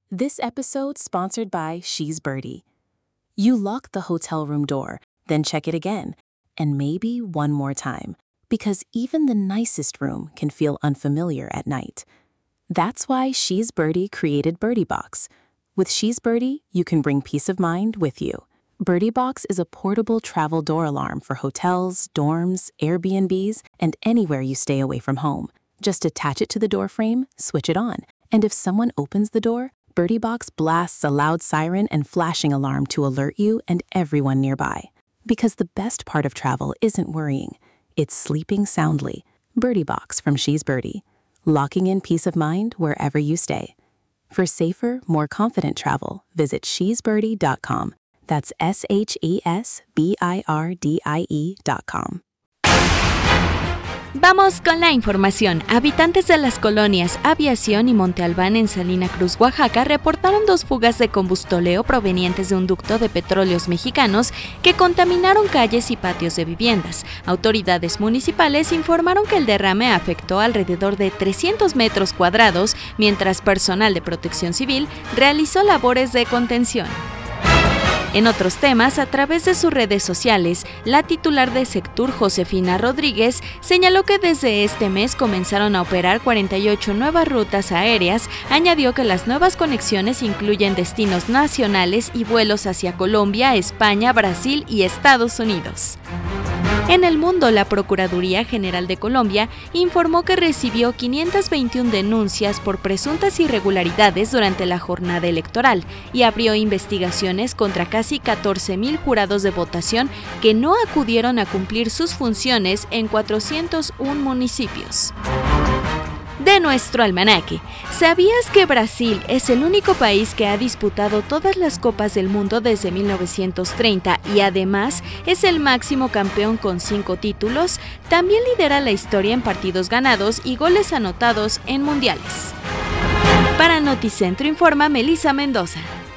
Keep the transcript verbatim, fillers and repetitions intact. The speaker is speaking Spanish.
This episode sponsored by She's Birdie. You lock the hotel room door, then check it again, and maybe one more time, because even the nicest room can feel unfamiliar at night. That's why She's Birdie created Birdie Box. With She's Birdie, you can bring peace of mind with you. Birdie Box is a portable travel door alarm for hotels, dorms, Airbnbs, and anywhere you stay away from home. Just attach it to the door frame, switch it on, and if someone opens the door, Birdie Box blasts a loud siren and flashing alarm to alert you and everyone nearby. Because the best part of travel isn't worrying, it's sleeping soundly. Birdie Box from She's Birdie, locking in peace of mind wherever you stay. For safer, more confident travel, visit she's birdie dot com. That's S H E S B I R D I E dot com. Vamos con la información. Habitantes de las colonias Aviación y Monte Albán en Salina Cruz, Oaxaca, reportaron dos fugas de combustóleo provenientes de un ducto de petróleos mexicanos que contaminaron calles y patios de viviendas. Autoridades municipales informaron que el derrame afectó alrededor de trescientos metros cuadrados, mientras personal de Protección Civil realizó labores de contención. En otros temas, a través de sus redes sociales, la titular de Sectur, Josefina Rodríguez, señaló que desde este mes comenzaron a operar cuarenta y ocho nuevas rutas aéreas. Añadió que las nuevas conexiones incluyen destinos nacionales y vuelos hacia Colombia, España, Brasil y Estados Unidos. En el mundo, la Procuraduría General de Colombia informó que recibió quinientas veintiuna denuncias por presuntas irregularidades durante la jornada electoral y abrió investigaciones contra casi catorce mil jurados de votación que no acudieron a cumplir sus funciones en cuatrocientos uno municipios. De nuestro almanaque, ¿sabías que Brasil es el único país que ha disputado todas las Copas del Mundo desde mil novecientos treinta y además es el máximo campeón con cinco títulos? También lidera la historia en partidos ganados y goles anotados en mundiales. Para Noticentro informa Melissa Mendoza.